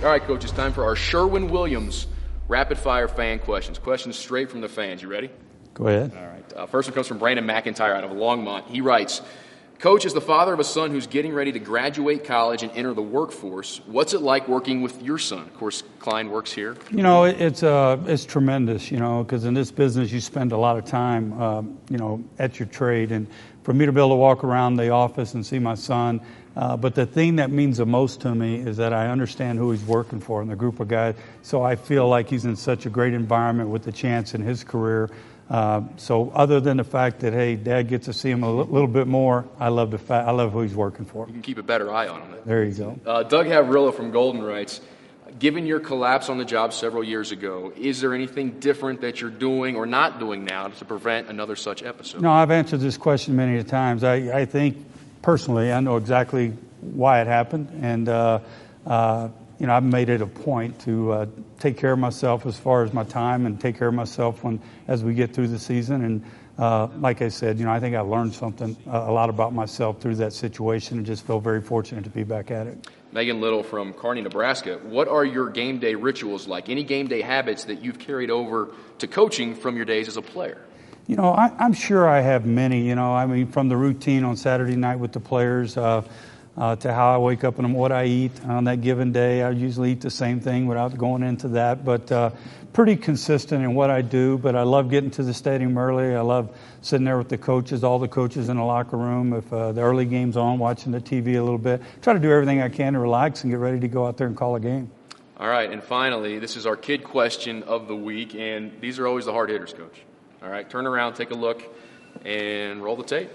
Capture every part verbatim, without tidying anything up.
All right, Coach, it's time for our Sherwin-Williams rapid-fire fan questions. Questions straight from the fans. You ready? Go ahead. All right. Uh, first one comes from Brandon McIntyre out of Longmont. He writes, Coach, as the father of a son who's getting ready to graduate college and enter the workforce, what's it like working with your son? Of course, Klein works here. You know, it's uh, it's tremendous, you know, because in this business you spend a lot of time, uh, you know, at your trade. And for me to be able to walk around the office and see my son, uh, but the thing that means the most to me is that I understand who he's working for and the group of guys. So I feel like he's in such a great environment with the chance in his career. Uh, so other than the fact that, hey, Dad gets to see him a l- little bit more, I love the fact I love who he's working for. You can keep a better eye on him. There you go. Uh, Doug Havrillo from Golden writes, given your collapse on the job several years ago, is there anything different that you're doing or not doing now to prevent another such episode? No, I've answered this question many times. I, I think, personally, I know exactly why it happened, and uh, uh, you know, I've made it a point to uh, take care of myself as far as my time and take care of myself when as we get through the season. And uh, like I said, you know, I think I learned something uh, a lot about myself through that situation, and just feel very fortunate to be back at it. Megan Little from Kearney, Nebraska. What are your game day rituals like? Any game day habits that you've carried over to coaching from your days as a player? You know, I, I'm sure I have many. You know, I mean, from the routine on Saturday night with the players. Uh, Uh, to how I wake up and what I eat on that given day. I usually eat the same thing without going into that, but uh, pretty consistent in what I do. But I love getting to the stadium early. I love sitting there with the coaches, all the coaches in the locker room. If uh, the early game's on, watching the T V a little bit. Try to do everything I can to relax and get ready to go out there and call a game. All right, and finally, this is our kid question of the week, and these are always the hard hitters, Coach. All right, turn around, take a look, and roll the tape.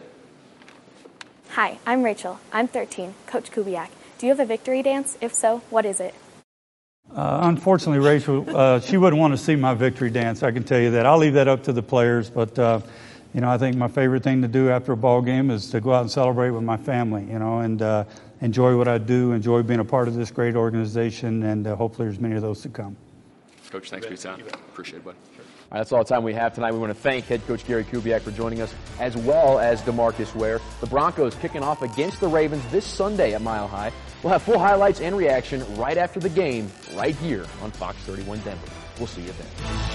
Hi, I'm Rachel. I'm thirteen. Coach Kubiak, do you have a victory dance? If so, what is it? Uh, unfortunately, Rachel, uh, she wouldn't want to see my victory dance. I can tell you that. I'll leave that up to the players. But, uh, you know, I think my favorite thing to do after a ball game is to go out and celebrate with my family, you know, and uh, enjoy what I do, enjoy being a part of this great organization, and uh, hopefully there's many of those to come. Coach, thanks for your time. Appreciate it, buddy. All right, that's all the time we have tonight. We want to thank head coach Gary Kubiak for joining us, as well as DeMarcus Ware. The Broncos kicking off against the Ravens this Sunday at Mile High. We'll have full highlights and reaction right after the game, right here on Fox thirty-one Denver. We'll see you then.